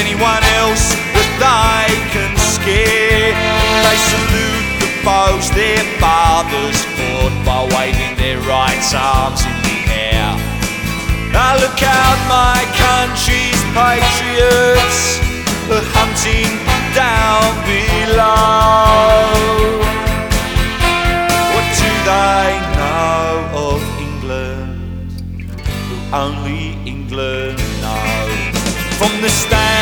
anyone else that they can scare. They salute the foes their fathers fought by waving their right arms in the air. Now look out, my country's patriots are hunting down below. What do they know of England, who only